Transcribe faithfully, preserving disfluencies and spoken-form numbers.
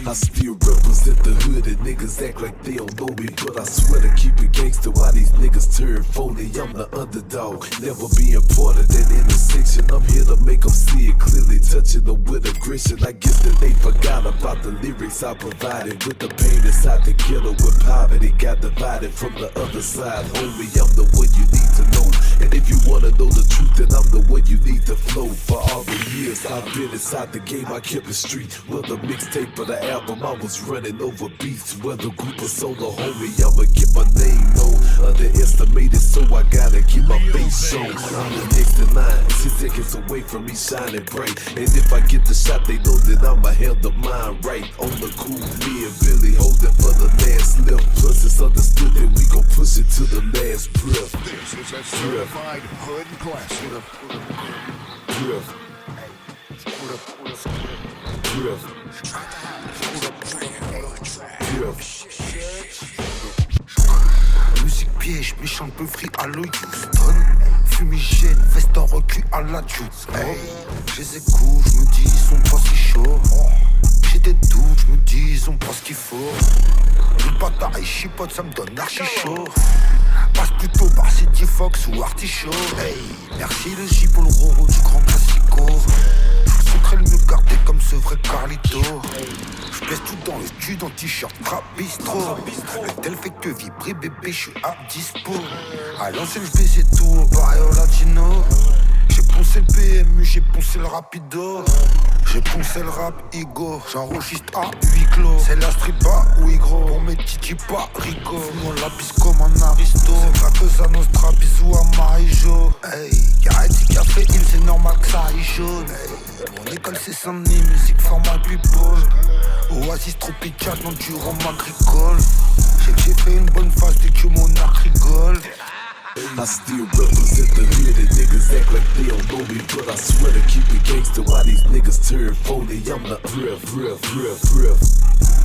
I still represent the hood and niggas act like they don't know me, but I swear to keep it gangster while these niggas turn phony. I'm the underdog, never be important than intersection. I'm here to make them see it clearly, touching them with aggression. I guess that they forgot about the lyrics I provided, with the pain inside the killer, with poverty got divided from the other side. Homie, I'm the one you need to know, and if you wanna know the truth, then I'm the one you need to flow. For all the years I've been inside the game, I kept it street. Whether mixtape or the album, I was running over beats. Whether group or solo, homie, I'ma get my name known. Underestimated, so I gotta keep my face shown. I'm the next in line, ten seconds away from me shining bright. And if I get the shot, they know that I'ma handle mine right. On the cool, me and Billy holding for the last lift. Plus it's understood that we gon' push it to the last breath. This is a certified hood classic. Drift. Drift. Musique piège, méchant peu free à l'eau Houston. Fumigène, veste en recul à la juice. Hey, je les écoute, je me dis ils sont pas si chauds. J'ai des doutes, je me dis ils ont pas ce qu'il faut. Le bâtard et chipote, ça me donne archi chaud. Passe plutôt par City Fox ou Artichaut. Hey, merci le J pour le roro du grand classico. Je souhaiterais le mieux garder comme ce vrai Carlito. Je pèse tout dans le cul, dans t-shirt rap bistro. Le tel fait que vibrer bébé, je suis à dispo. À l'ancienne je baisais tout au barrio latino. J'ai poncé le P M U, j'ai poncé le rapido. J'ai poncé le rap ego, j'enregistre à huis clos. C'est la street bas, oui gros, pour mes titi pas rico. Fumons la bise comme un aristo. C'est pas que ça nostra, bisous à Marie-Jo. Hey, Garretti café, il c'est normal que ça aille jaune. Hey, mon école c'est Saint-Denis, musique format people. Oasis tropical dans du rhum agricole. J'ai que j'ai fait une bonne phase dès que mon arc rigole. I still represent the hood and niggas act like they don't know me, but I swear to keep it gangster while these niggas turn phony. I'm the breath, breath, breath, breath.